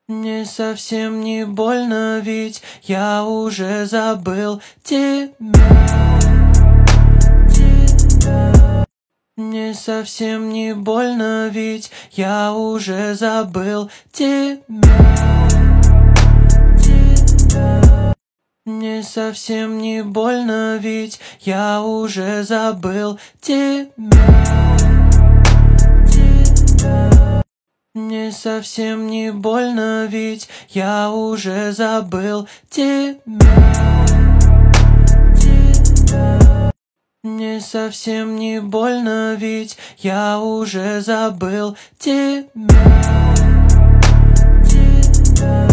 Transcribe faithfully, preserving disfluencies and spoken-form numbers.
Мне совсем не больно, ведь я уже забыл тебя, тебя. Мне совсем не больно, ведь я уже забыл тебя, тебя. Мне совсем не больно, ведь я уже забыл тебя, тебя. Мне совсем не больно, ведь я уже забыл тебя, тебя. Мне совсем не больно, ведь я уже забыл тебя, тебя.